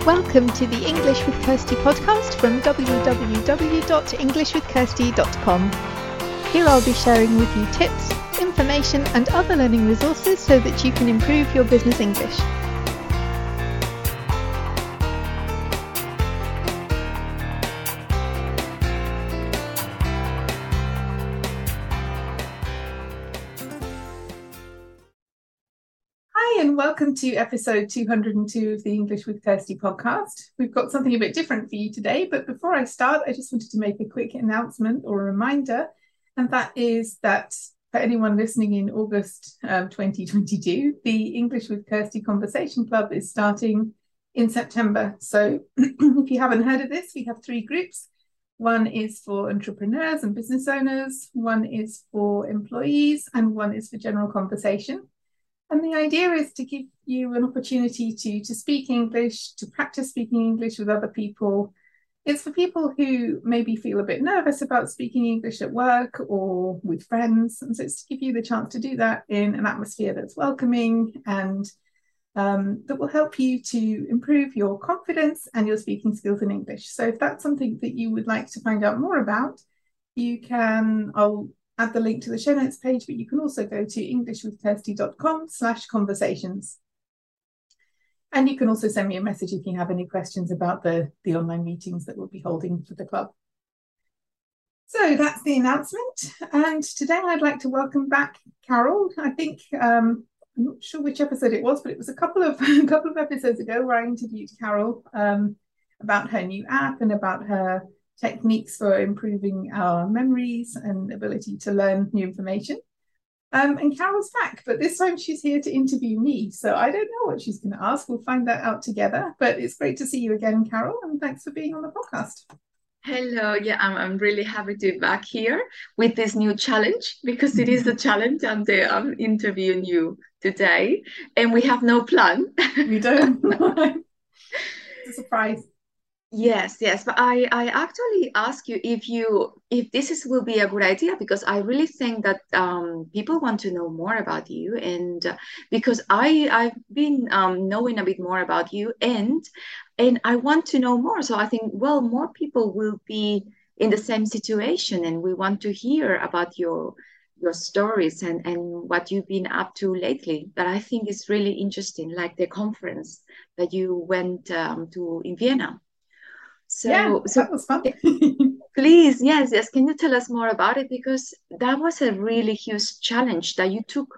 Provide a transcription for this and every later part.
Welcome to the English with Kirsty podcast from www.englishwithkirsty.com. Here I'll be sharing with you tips, information and other learning resources so that you can improve your business English. And welcome to episode 202 of the English with Kirsty podcast. We've got something a bit different for you today, but before I start, I just wanted to make a quick announcement or a reminder, and that is that for anyone listening in August 2022, the English with Kirsty Conversation Club is starting in September. So if you haven't heard of this, we have 3 groups. One is for entrepreneurs and business owners, one is for employees, and one is for general conversation. And the idea is to give you an opportunity to speak English, to practice speaking English with other people. It's for people who maybe feel a bit nervous about speaking English at work or with friends. And so it's to give you the chance to do that in an atmosphere that's welcoming and that will help you to improve your confidence and your speaking skills in English. So if that's something that you would like to find out more about, I'll add the link to the show notes page, but you can also go to englishwithkirsty.com/conversations. And you can also send me a message if you have any questions about the online meetings that we'll be holding for the club. So that's the announcement. And today I'd like to welcome back Carol. I think, I'm not sure which episode it was, but it was a couple of episodes ago where I interviewed Carol about her new app and about her techniques for improving our memories and ability to learn new information. And Carol's back, but this time she's here to interview me. So I don't know what she's going to ask. We'll find that out together. But it's great to see you again, Carol, and thanks for being on the podcast. Hello. Yeah, I'm really happy to be back here with this new challenge, because it is a challenge, and I'm interviewing you today, and we have no plan. We don't. It's a surprise. Yes, but I actually ask you if this will be a good idea, because I really think that people want to know more about you, and because I've been knowing a bit more about you, and I want to know more. So I think, well, more people will be in the same situation, and we want to hear about your stories and what you've been up to lately. That I think is really interesting, like the conference that you went to in Vienna. So that was fun. Please, yes. Can you tell us more about it? Because that was a really huge challenge that you took,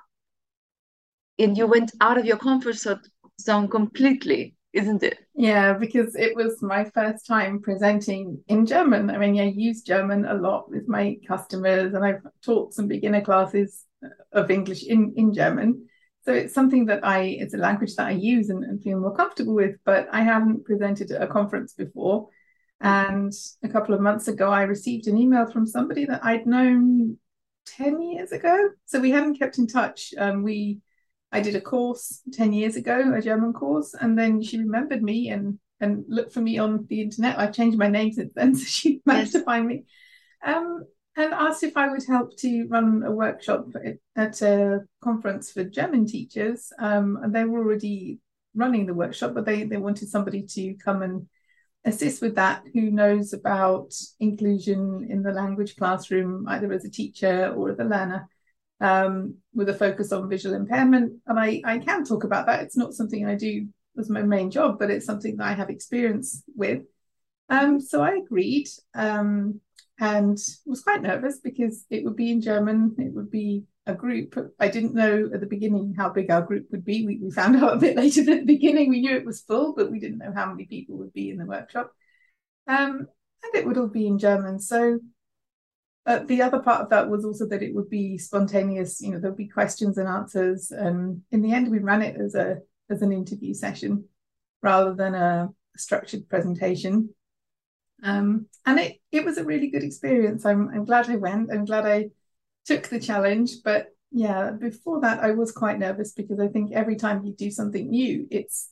and you went out of your comfort zone completely, isn't it? Yeah, because it was my first time presenting in German. I mean, I use German a lot with my customers, and I've taught some beginner classes of English in German. So it's something that it's a language that I use and feel more comfortable with, but I haven't presented at a conference before. And a couple of months ago, I received an email from somebody that I'd known 10 years ago. So we hadn't kept in touch. I did a course 10 years ago, a German course, and then she remembered me and looked for me on the internet. I've changed my name since then, so she managed to find me. And asked if I would help to run a workshop at a conference for German teachers. And they were already running the workshop, but they wanted somebody to come and assist with that who knows about inclusion in the language classroom, either as a teacher or as a learner, with a focus on visual impairment. And I can talk about that. It's not something I do as my main job, but it's something that I have experience with. So I agreed and was quite nervous because it would be in German. It would be a group. I didn't know at the beginning how big our group would be. We found out a bit later at the beginning. We knew it was full, but we didn't know how many people would be in the workshop. And it would all be in German. So the other part of that was also that it would be spontaneous. You know, there'll be questions and answers. And in the end, we ran it as an interview session rather than a structured presentation. And it was a really good experience. I'm glad I went. I'm glad I took the challenge. But yeah, before that, I was quite nervous because I think every time you do something new, it's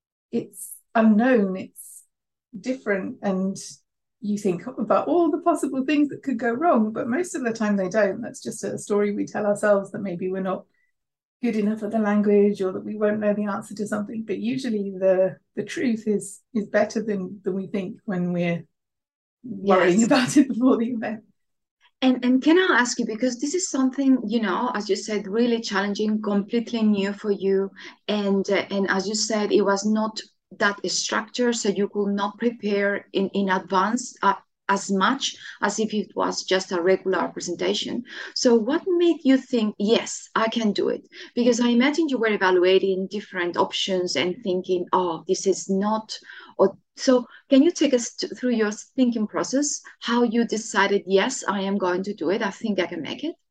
unknown, it's different, and you think about all the possible things that could go wrong, but most of the time they don't. That's just a story we tell ourselves that maybe we're not good enough at the language or that we won't know the answer to something. But usually the truth is better than we think when we're worrying Yes. about it before the event. And can I ask you, because this is something, you know, as you said, really challenging, completely new for you. And as you said, it was not that structured, so you could not prepare in advance as much as if it was just a regular presentation. So what made you think, yes, I can do it? Because I imagine you were evaluating different options and thinking, oh, this is not, or so can you take us through your thinking process, how you decided, yes, I am going to do it. I think I can make it.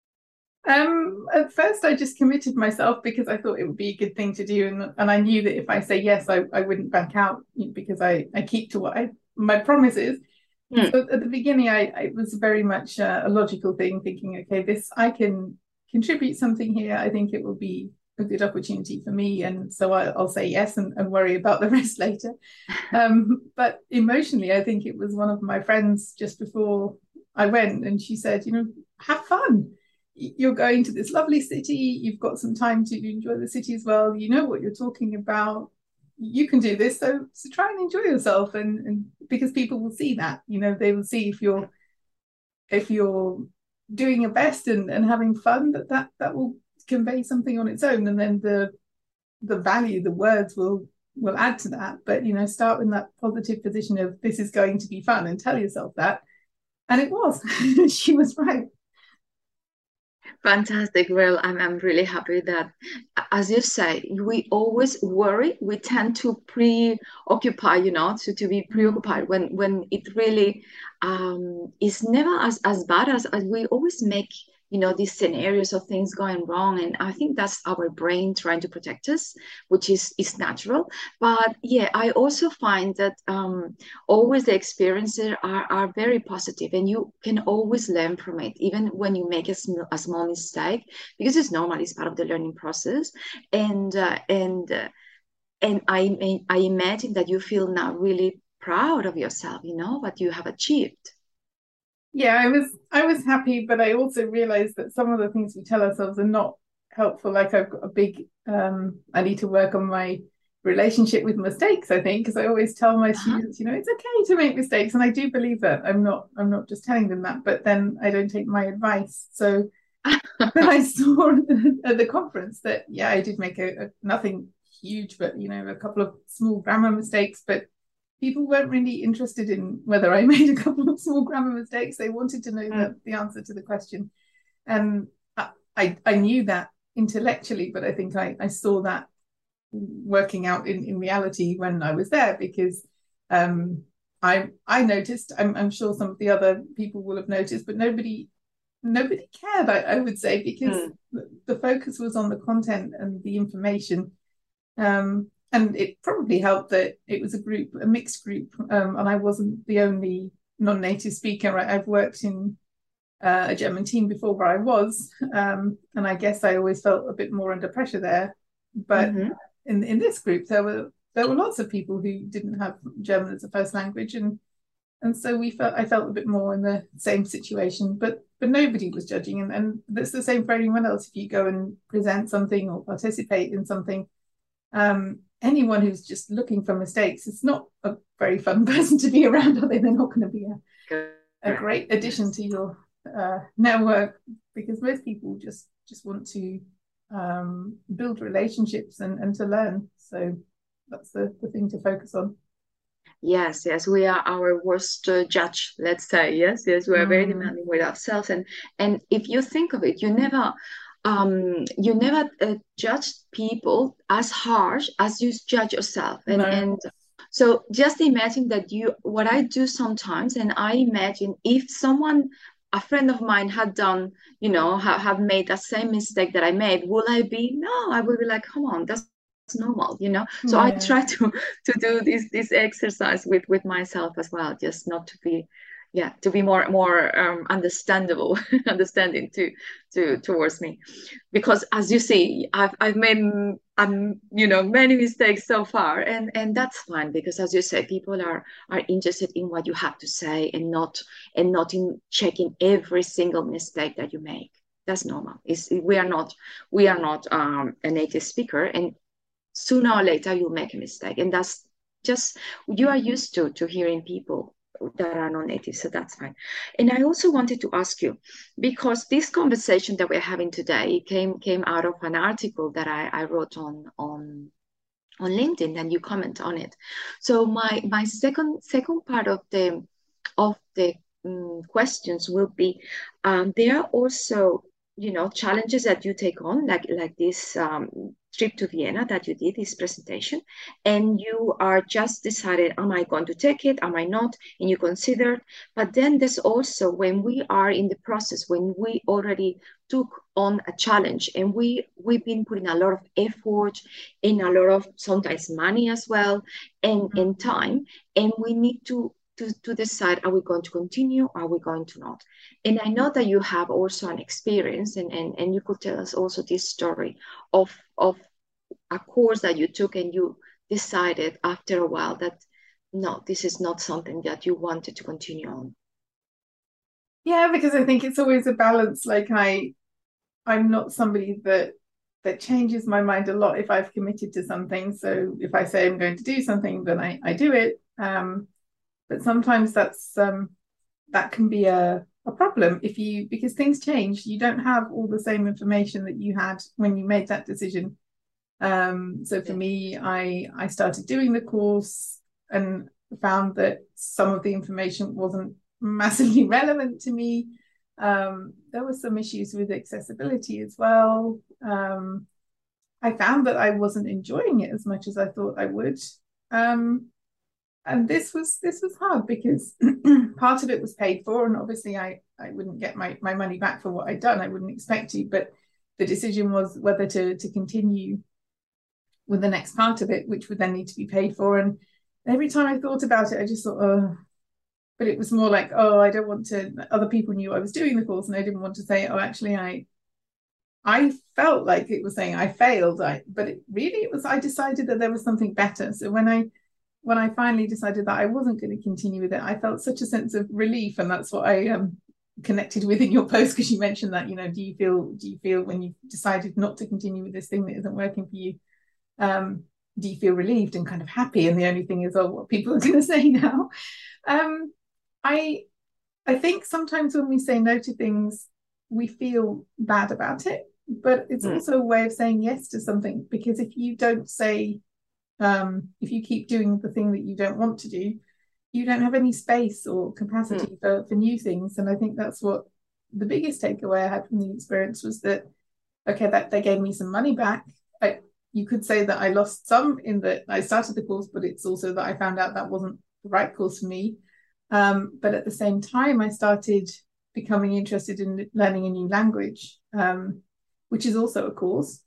At first, I just committed myself because I thought it would be a good thing to do, and I knew that if I say yes, I wouldn't back out because I keep to what my promises. Hmm. So at the beginning, I was very much a logical thing, thinking, okay, this I can contribute something here. I think it will be a good opportunity for me, and so I'll say yes and worry about the rest later. But emotionally, I think it was one of my friends just before I went, and she said, have fun. You're going to this lovely city. You've got some time to enjoy the city as well. You know what you're talking about. You can do this. So try and enjoy yourself, and because people will see that, they will see if you're doing your best and having fun, that will convey something on its own, and then the value, the words will add to that. But start in that positive position of this is going to be fun and tell yourself that. And it was. She was right. Fantastic. Well, I'm really happy that, as you say, we always worry. We tend to preoccupy, you know, to be Mm. preoccupied when it really is never as bad as we always make, you know, these scenarios of things going wrong. And I think that's our brain trying to protect us, which is natural. But yeah, I also find that always the experiences are very positive and you can always learn from it even when you make a small mistake because it's normal, it's part of the learning process. And uh, and uh, and I imagine that you feel now really proud of yourself, you know, what you have achieved. Yeah, I was happy, but I also realized that some of the things we tell ourselves are not helpful. Like I've got a big I need to work on my relationship with mistakes, I think, because I always tell my Uh-huh. students, it's okay to make mistakes. And I do believe that. I'm not just telling them that, but then I don't take my advice. So then I saw at the conference that yeah, I did make a nothing huge, but a couple of small grammar mistakes, but people weren't really interested in whether I made a couple of small grammar mistakes. They wanted to know Mm. the answer to the question. And I knew that intellectually, but I think I saw that working out in reality when I was there because I noticed, I'm sure some of the other people will have noticed, but nobody cared, I would say, because Mm. the focus was on the content and the information. And it probably helped that it was a mixed group, and I wasn't the only non-native speaker. I've worked in a German team before where I was, and I guess I always felt a bit more under pressure there. But Mm-hmm. in this group, there were lots of people who didn't have German as a first language, and so I felt a bit more in the same situation, but nobody was judging, and that's the same for anyone else. If you go and present something or participate in something, anyone who's just looking for mistakes, it's not a very fun person to be around, are they? They're not going to be a Correct. great addition Yes. to your network because most people just want to build relationships and to learn. So that's the thing to focus on. Yes, yes, we are our worst judge, let's say. Yes, yes, we are very Mm, demanding with ourselves, and if you think of it, you never judge people as harsh as you judge yourself, no. and so just imagine that you what I do sometimes, and I imagine if someone. A friend of mine had done, you know, have made the same mistake that I made. Will I be? No, I will be like, come on, that's normal, you know. So I Yeah. try to do this exercise with myself as well, just not to be, yeah, to be more understandable, understanding to towards me, because as you see, I've made you know, many mistakes so far, and that's fine because as you say, people are interested in what you have to say and not in checking every single mistake that you make. That's normal. We are not a native speaker, and sooner or later you'll make a mistake, and that's just, you are used to hearing people that are not native, so that's fine. And I also wanted to ask you, because this conversation that we're having today came out of an article that I wrote on LinkedIn, and you comment on it. So my second part of the questions will be, there are also, challenges that you take on, like this trip to Vienna that you did, this presentation, and you are just decided, am I going to take it, am I not, and you consider. But then there's also when we are in the process, when we already took on a challenge, and we've been putting a lot of effort in, a lot of sometimes money as well, and time, and we need to decide, are we going to continue, are we going to not. And I know that you have also an experience, and you could tell us also this story of a course that you took, and you decided after a while that no, this is not something that you wanted to continue on. Yeah, because I think it's always a balance. Like I'm not somebody that changes my mind a lot if I've committed to something. So if I say I'm going to do something, then I do it. But sometimes that can be a problem because things change. You don't have all the same information that you had when you made that decision. So for me, I started doing the course and found that some of the information wasn't massively relevant to me. There were some issues with accessibility as well. I found that I wasn't enjoying it as much as I thought I would. And this was hard because part of it was paid for, and obviously I wouldn't get my money back for what I'd done. I wouldn't expect to, but the decision was whether to continue with the next part of it, which would then need to be paid for. And every time I thought about it, I just thought, oh, but it was more like, oh, I don't want to, other people knew I was doing the course, and I didn't want to say, oh, actually, I felt like it was saying I failed. But it was, I decided that there was something better. So when I finally decided that I wasn't going to continue with it, I felt such a sense of relief. And that's what I connected with in your post, because you mentioned that, do you feel when you decided not to continue with this thing that isn't working for you, do you feel relieved and kind of happy? And the only thing is, oh, what people are going to say now. I think sometimes when we say no to things, we feel bad about it, but it's also a way of saying yes to something, because if you don't say, if you keep doing the thing that you don't want to do, you don't have any space or capacity for new things. And I think that's what the biggest takeaway I had from the experience was that, okay, that they gave me some money back. You could say that I lost some in that I started the course, but it's also that I found out that wasn't the right course for me. But at the same time, I started becoming interested in learning a new language, which is also a course.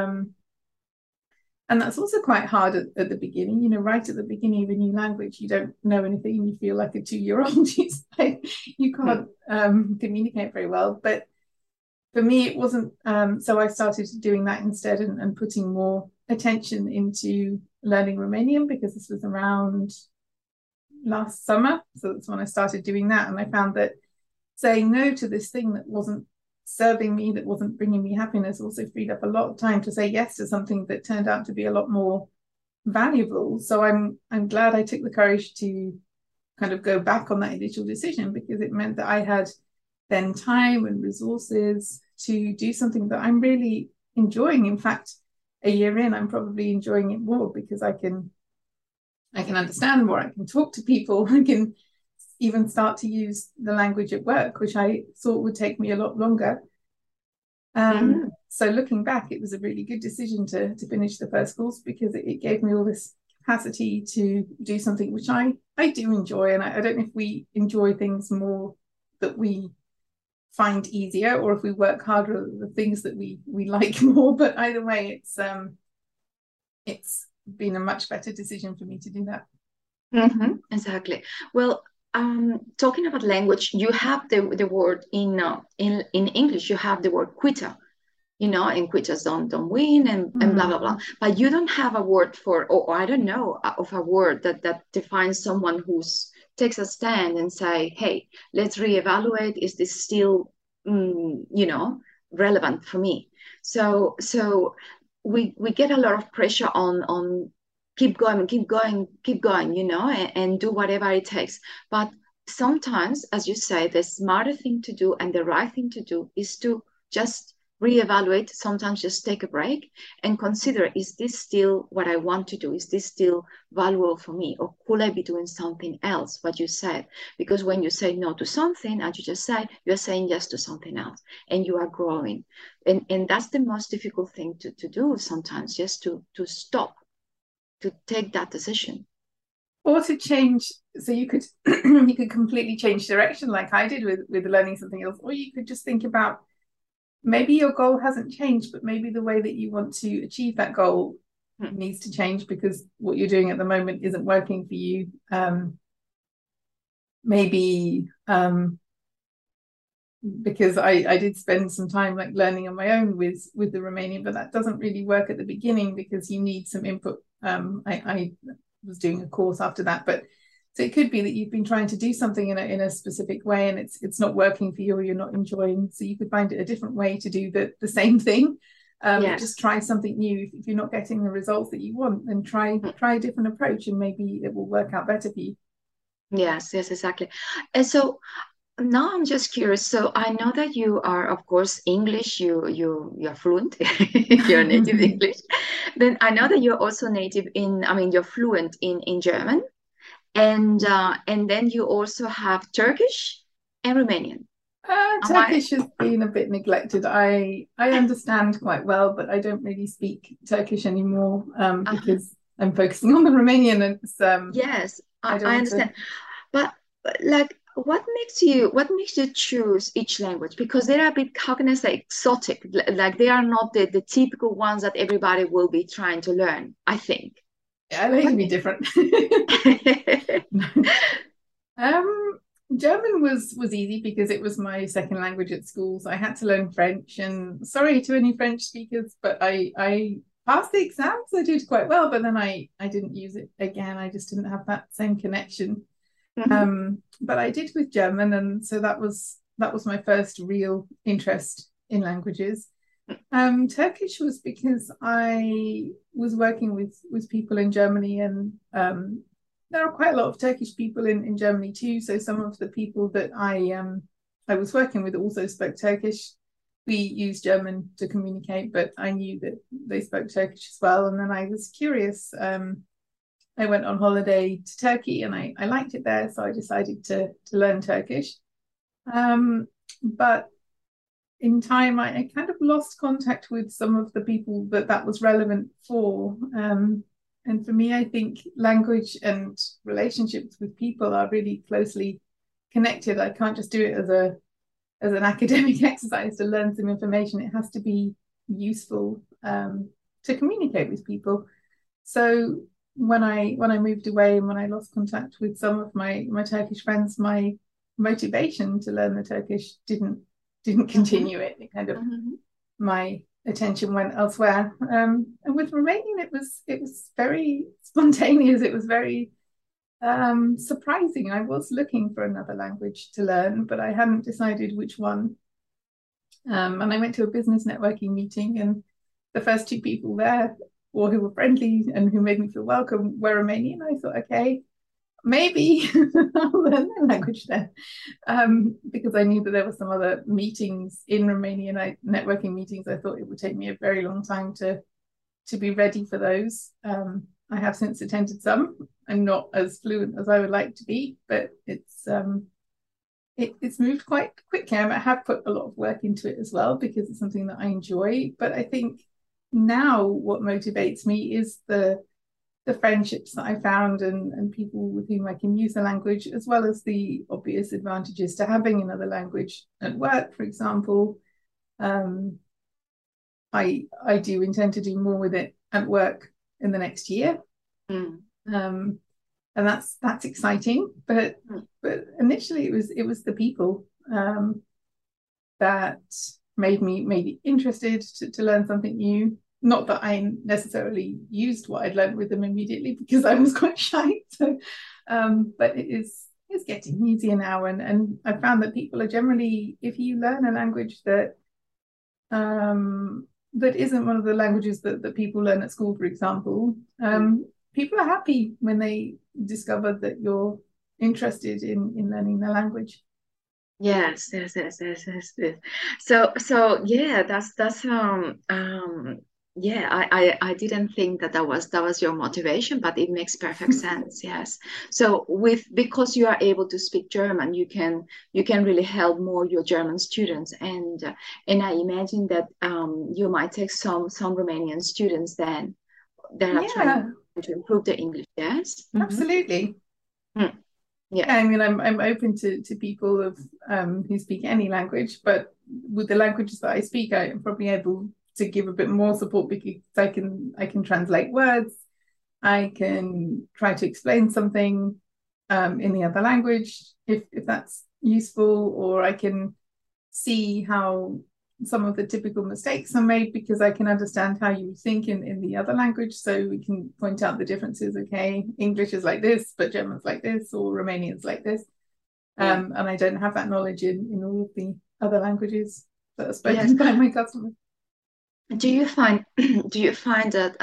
And that's also quite hard at the beginning. Right at the beginning of a new language, you don't know anything and you feel like a 2-year-old. You can't communicate very well. But for me, it wasn't. So I started doing that instead and putting more attention into learning Romanian, because this was around last summer. So that's when I started doing that. And I found that saying no to this thing that wasn't serving me, that wasn't bringing me happiness, also freed up a lot of time to say yes to something that turned out to be a lot more valuable. So I'm glad I took the courage to kind of go back on that initial decision, because it meant that I had then time and resources to do something that I'm really enjoying. In fact, a year in, I'm probably enjoying it more, because I can understand more, I can talk to people, I can even start to use the language at work, which I thought would take me a lot longer. So looking back, it was a really good decision to finish the first course, because it gave me all this capacity to do something which I do enjoy. And I don't know if we enjoy things more that we find easier, or if we work harder at the things that we like more. But either way, it's been a much better decision for me to do that. Exactly. Well, talking about language, you have the word in English, you have the word quitter, and quitters don't win, and blah blah blah. But you don't have a word for, or I don't know of a word that defines someone who's takes a stand and say, hey, let's reevaluate. Is this still, relevant for me. So we get a lot of pressure on keep going, keep going, keep going, and do whatever it takes. But sometimes, as you say, the smarter thing to do and the right thing to do is to just reevaluate, sometimes just take a break and consider, is this still what I want to do? Is this still valuable for me? Or could I be doing something else? What you said, because when you say no to something, as you just said, you're saying yes to something else and you are growing. And that's the most difficult thing to do sometimes, just to stop, to take that decision. Or to change, so you could you could completely change direction like I did with learning something else, or you could just think about maybe your goal hasn't changed, but maybe the way that you want to achieve that goal needs to change because what you're doing at the moment isn't working for you. Maybe because I did spend some time like learning on my own with the Romanian, but that doesn't really work at the beginning because you need some input. I was doing a course after that, but so it could be that you've been trying to do something in a specific way and it's not working for you or you're not enjoying. So you could find it a different way to do the same thing. Yes. Just try something new. If you're not getting the results that you want, then try a different approach and maybe it will work out better for you. Yes, exactly. And so now I'm just curious. So I know that you are, of course, English. You're fluent. You're native English. Then I know that you're also native you're fluent in German, and then you also have Turkish and Romanian. Turkish has been a bit neglected. I understand quite well, but I don't really speak Turkish anymore because I'm focusing on the Romanian. And it's, yes, I understand. But like, what makes you choose each language? Because they are a bit, how can I say, exotic. Like they are not the typical ones that everybody will be trying to learn, I think. Yeah, they can be different. German was easy because it was my second language at school, so I had to learn French. And sorry to any French speakers, but I passed the exams. I did quite well, but then I didn't use it again. I just didn't have that same connection. But I did with German, and so that was my first real interest in languages. Turkish was because I was working with people in Germany, and there are quite a lot of Turkish people in Germany too. So some of the people that I was working with also spoke Turkish. We used German to communicate, but I knew that they spoke Turkish as well. And then I was curious. I went on holiday to Turkey and I liked it there, so I decided to learn Turkish. But in time, I kind of lost contact with some of the people that was relevant for. And for me, I think language and relationships with people are really closely connected. I can't just do it as an academic exercise to learn some information. It has to be useful to communicate with people. So when I moved away and when I lost contact with some of my Turkish friends, my motivation to learn the Turkish didn't continue it. It kind of my attention went elsewhere. And with Romanian, it was very spontaneous. It was very surprising. I was looking for another language to learn, but I hadn't decided which one. And I went to a business networking meeting, and the first two people there, or who were friendly and who made me feel welcome, were Romanian. I thought, okay, maybe I'll learn that language then, because I knew that there were some other meetings in Romanian, networking meetings. I thought it would take me a very long time to be ready for those. I have since attended some. I'm not as fluent as I would like to be, but it's moved quite quickly. I have put a lot of work into it as well because it's something that I enjoy. But I think now what motivates me is the friendships that I found and people with whom I can use the language, as well as the obvious advantages to having another language at work, for example. I do intend to do more with it at work in the next year. And that's exciting. But initially it was the people that made me interested to learn something new. Not that I necessarily used what I'd learned with them immediately because I was quite shy. So, but it's getting easier now, and I found that people are generally, if you learn a language that that isn't one of the languages that people learn at school, for example, people are happy when they discover that you're interested in learning the language. Yes. So yeah, that's yeah, I didn't think that was your motivation, but it makes perfect sense. Yes. So because you are able to speak German, you can really help more your German students, and I imagine that you might take some Romanian students then that are trying Yeah, to improve their English. Yes. absolutely. Mm. Yeah. Yeah, I mean, I'm open to people of who speak any language, but with the languages that I speak, I am probably able to give a bit more support because I can translate words, I can try to explain something in the other language if that's useful, or I can see how some of the typical mistakes are made because I can understand how you think in the other language. So we can point out the differences. Okay, English is like this, but German's like this, or Romanian's like this. Yeah. And I don't have that knowledge in all of the other languages that are Yes. spoken by my customers. Do you find do you find that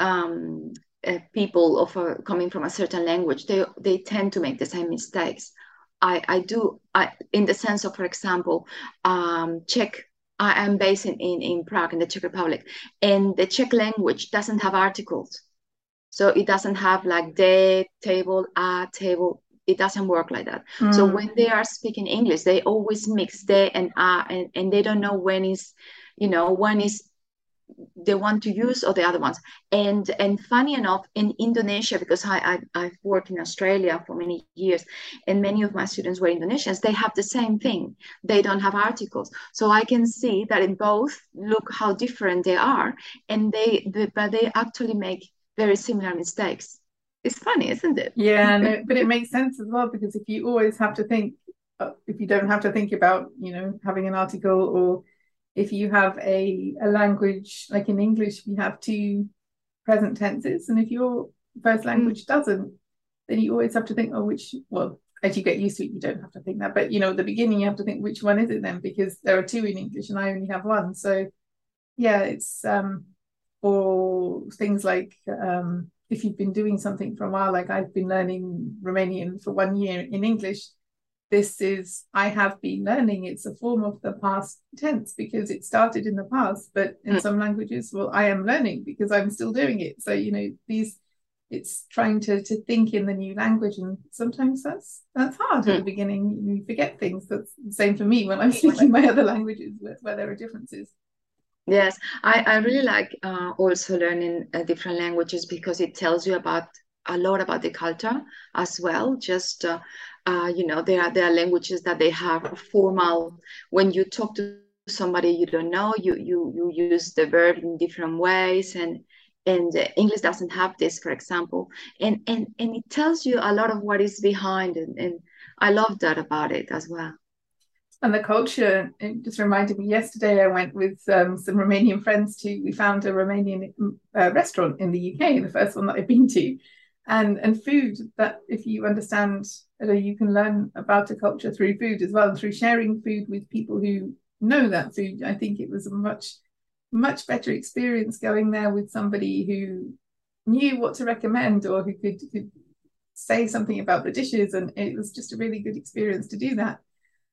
people coming from a certain language they tend to make the same mistakes? I do in the sense of, for example, Czech. I am based in Prague in the Czech Republic, and the Czech language doesn't have articles, so it doesn't have like the table, a table. It doesn't work like that. So when they are speaking English, they always mix the and a, and they don't know when is the one to use or the other ones. And funny enough, in Indonesia, because I've worked in Australia for many years, and many of my students were Indonesians, they have the same thing. They don't have articles, so I can see that in both, look how different they are, and but they actually make very similar mistakes. It's funny, isn't it? Yeah, no, but it makes sense as well because if you always have to think, if you don't have to think about, having an article, or if you have a language like in English, we have two present tenses, and if your first language doesn't, then you always have to think, oh, well, as you get used to it, you don't have to think that, but at the beginning, you have to think which one is it then, because there are two in English and I only have one. So yeah, it's or things like if you've been doing something for a while, like I've been learning Romanian for 1 year in English, I have been learning, it's a form of the past tense because it started in the past, but in some languages, well, I am learning because I'm still doing it. So, it's trying to think in the new language, and sometimes that's hard at the beginning. You forget things. That's the same for me when I'm speaking my other languages where there are differences. Yes, I really like also learning different languages because it tells you a lot about the culture as well. Just there are languages that they have a formal. When you talk to somebody you don't know, you use the verb in different ways, and English doesn't have this, for example, and it tells you a lot of what is behind, and I love that about it as well. And the culture, it just reminded me, yesterday I went with some Romanian friends we found a Romanian restaurant in the UK, the first one that I've been to. And food, that if you understand, you can learn about a culture through food as well, and through sharing food with people who know that food. I think it was a much better experience going there with somebody who knew what to recommend, or who could say something about the dishes, and it was just a really good experience to do that.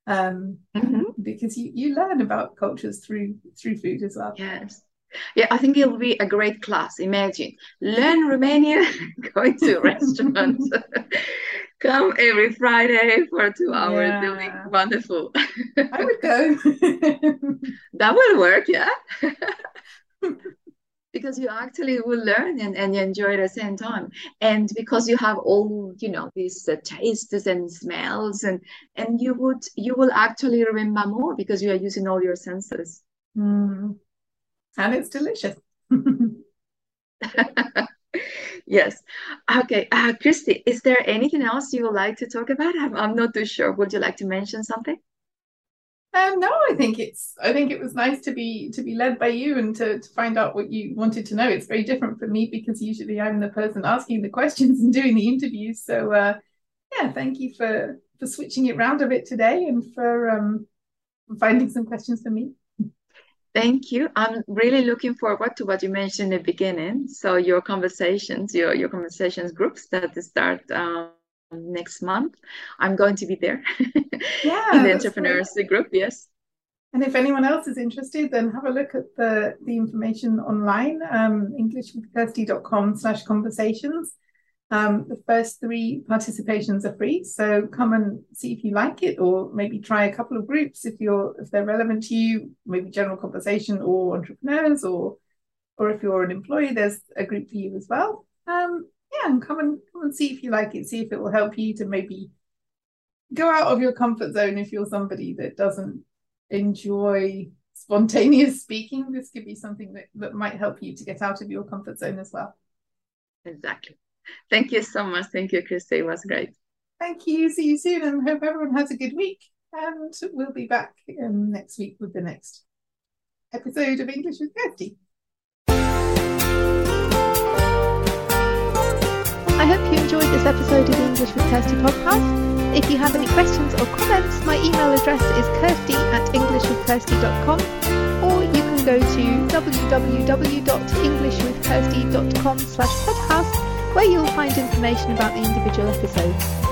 Because you learn about cultures through food as well. Yes. Yeah, I think it'll be a great class. Imagine learn Romanian, going to a restaurant, come every Friday for 2 hours. It'll be wonderful. I would go. That will work, yeah. Because you actually will learn and you enjoy it at the same time, and because you have all these tastes and smells, and you will actually remember more because you are using all your senses. And it's delicious. Yes. Okay, Christy, is there anything else you would like to talk about? I'm not too sure. Would you like to mention something? No, I think it was nice to be led by you and to find out what you wanted to know. It's very different for me because usually I'm the person asking the questions and doing the interviews. So yeah, thank you for switching it around a bit today, and for finding some questions for me. Thank you. I'm really looking forward to what you mentioned in the beginning. So your conversations, your conversations groups that start next month. I'm going to be there in Yeah, the that's great. entrepreneurs group. Yes. And if anyone else is interested, then have a look at the information online, englishwithkirsty.com/conversations. The first 3 participations are free, so come and see if you like it, or maybe try a couple of groups if they're relevant to you, maybe general conversation or entrepreneurs, or if you're an employee, there's a group for you as well. Yeah, and come and see if you like it, see if it will help you to maybe go out of your comfort zone if you're somebody that doesn't enjoy spontaneous speaking. This could be something that might help you to get out of your comfort zone as well. Exactly. Thank you so much. Thank you, Kirsty. It was great. Thank you. See you soon, and hope everyone has a good week. And we'll be back next week with the next episode of English with Kirsty. I hope you enjoyed this episode of the English with Kirsty podcast. If you have any questions or comments, my email address is kirsty@englishwithkirsty.com, or you can go to www.englishwithkirsty.com/podcast, where you'll find information about the individual episodes.